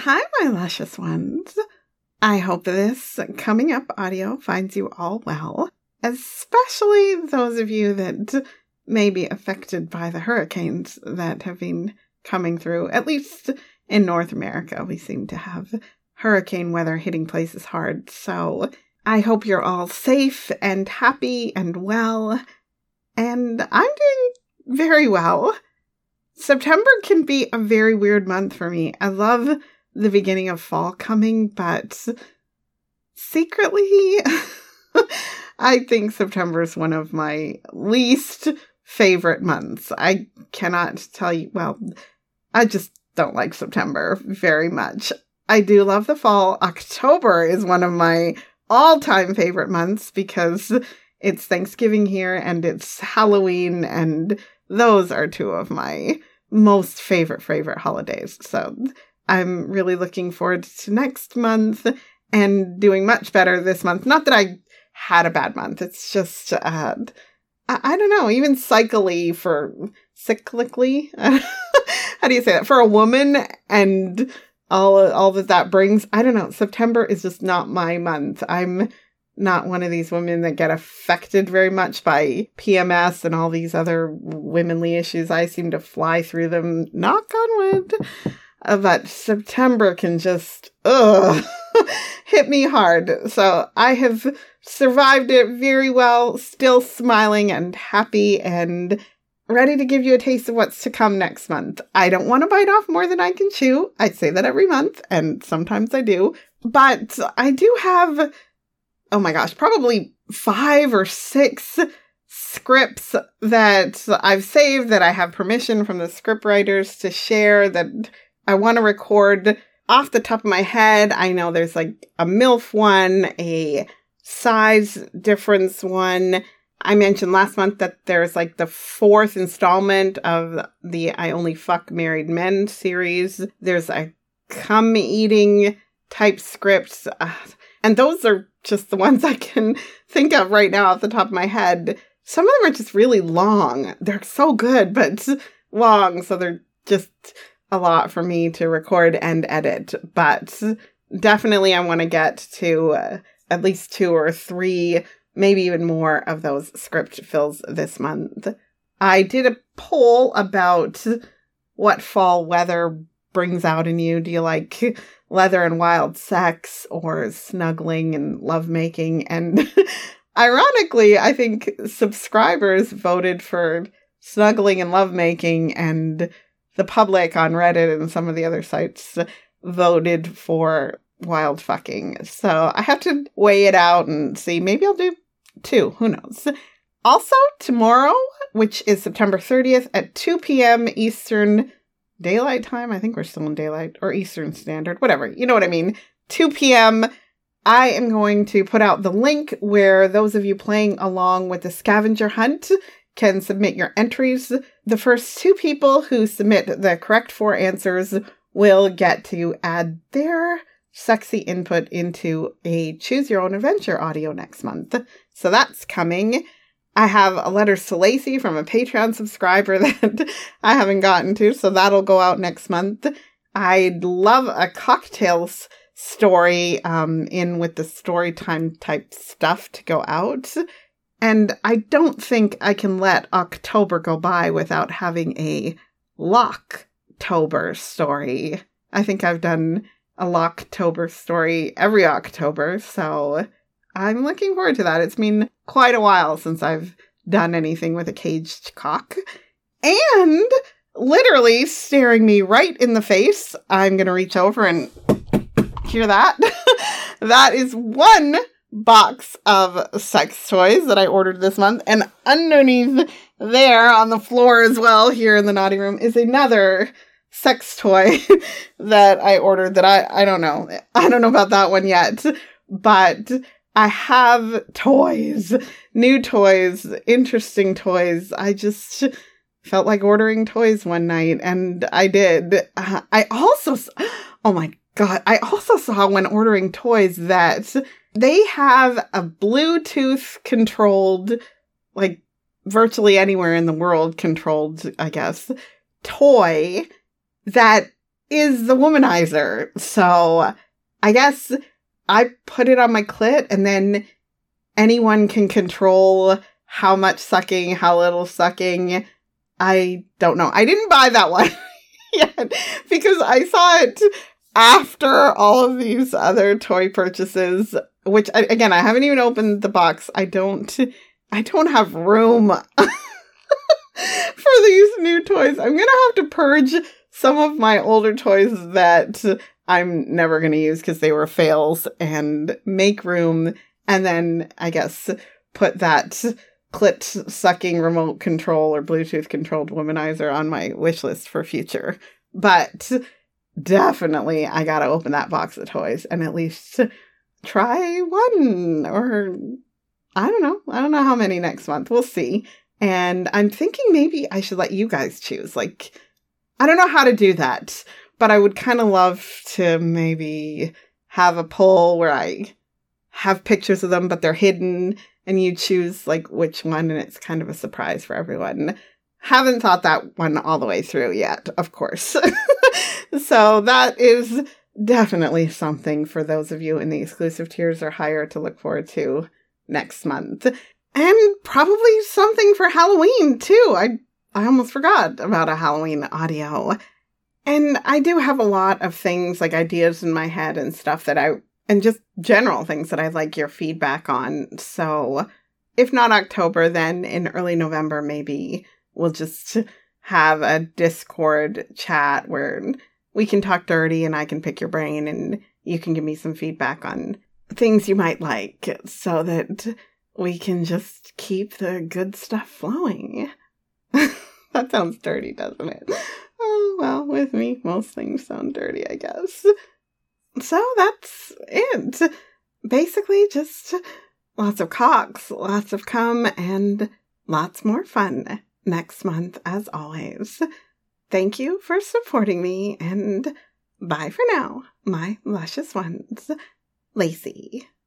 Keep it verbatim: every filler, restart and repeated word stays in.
Hi, my luscious ones. I hope this coming up audio finds you all well, especially those of you that may be affected by the hurricanes that have been coming through. At least in North America, we seem to have hurricane weather hitting places hard. So I hope you're all safe and happy and well. And I'm doing very well. September can be a very weird month for me. I love the beginning of fall coming, but secretly, I think September is one of my least favorite months. I cannot tell you, well, I just don't like September very much. I do love the fall. October is one of my all-time favorite months because it's Thanksgiving here and it's Halloween, and those are two of my most favorite, favorite holidays. So I'm really looking forward to next month and doing much better this month. Not that I had a bad month. It's just, uh, I, I don't know, even cyclically for, cyclically? How do you say that? For a woman and all, all that that brings. I don't know. September is just not my month. I'm not one of these women that get affected very much by P M S and all these other womanly issues. I seem to fly through them, knock on wood. Uh, but September can just, ugh, hit me hard. So I have survived it very well, still smiling and happy and ready to give you a taste of what's to come next month. I don't want to bite off more than I can chew. I say that every month, and sometimes I do. But I do have, oh my gosh, probably five or six scripts that I've saved that I have permission from the script writers to share that I want to record. Off the top of my head, I know there's like a MILF one, a size difference one. I mentioned last month that there's like the fourth installment of the I Only Fuck Married Men series. There's a cum eating type script. Uh, and those are just the ones I can think of right now off the top of my head. Some of them are just really long. They're so good, but long. So they're just a lot for me to record and edit. But definitely I want to get to uh, at least two or three, maybe even more of those script fills this month. I did a poll about what fall weather brings out in you. Do you like leather and wild sex or snuggling and lovemaking? And ironically, I think subscribers voted for snuggling and lovemaking, and the public on Reddit and some of the other sites voted for wild fucking. So I have to weigh it out and see. Maybe I'll do two. Who knows? Also, tomorrow, which is September thirtieth at two p.m. Eastern Daylight Time. I think we're still in daylight, or Eastern Standard, whatever. You know what I mean. two p.m. I am going to put out the link where those of you playing along with the scavenger hunt can submit your entries. The first two people who submit the correct four answers will get to add their sexy input into a Choose Your Own Adventure audio next month. So that's coming. I have a letter to Lacey from a Patreon subscriber that I haven't gotten to, so that'll go out next month. I'd love a cocktails story um, in with the story time type stuff to go out. And I don't think I can let October go by without having a Locktober story. I think I've done a Locktober story every October, so I'm looking forward to that. It's been quite a while since I've done anything with a caged cock. And literally staring me right in the face, I'm going to reach over and hear that. That is one box of sex toys that I ordered this month, and underneath there on the floor as well here in the naughty room is another sex toy that I ordered that I I don't know I don't know about that one yet, but I have toys, new toys, interesting toys. I just felt like ordering toys one night, and I did. uh, I also oh my god I also saw when ordering toys that they have a Bluetooth controlled, like virtually anywhere in the world controlled, I guess, toy that is the womanizer. So I guess I put it on my clit, and then anyone can control how much sucking, how little sucking. I don't know. I didn't buy that one yet because I saw it after all of these other toy purchases, which, again, I haven't even opened the box. I don't, I don't have room for these new toys. I'm going to have to purge some of my older toys that I'm never going to use because they were fails, and make room, and then I guess put that clit sucking remote control or Bluetooth controlled womanizer on my wish list for future. But definitely I gotta open that box of toys and at least try one, or I don't know. I don't know how many next month. We'll see. And I'm thinking maybe I should let you guys choose. Like, I don't know how to do that, but I would kind of love to maybe have a poll where I have pictures of them, but they're hidden, and you choose like which one, and it's kind of a surprise for everyone. Haven't thought that one all the way through yet, of course. So that is definitely something for those of you in the exclusive tiers or higher to look forward to next month. And probably something for Halloween too. I I almost forgot about a Halloween audio. And I do have a lot of things, like ideas in my head and stuff that I, and just general things that I'd like your feedback on. So if not October, then in early November, maybe we'll just have a Discord chat where we can talk dirty and I can pick your brain and you can give me some feedback on things you might like so that we can just keep the good stuff flowing. That sounds dirty, doesn't it? Oh, well, with me, most things sound dirty, I guess. So that's it. Basically, just lots of cocks, lots of cum, and lots more fun next month, as always. Thank you for supporting me, and bye for now, my luscious ones. Lacey.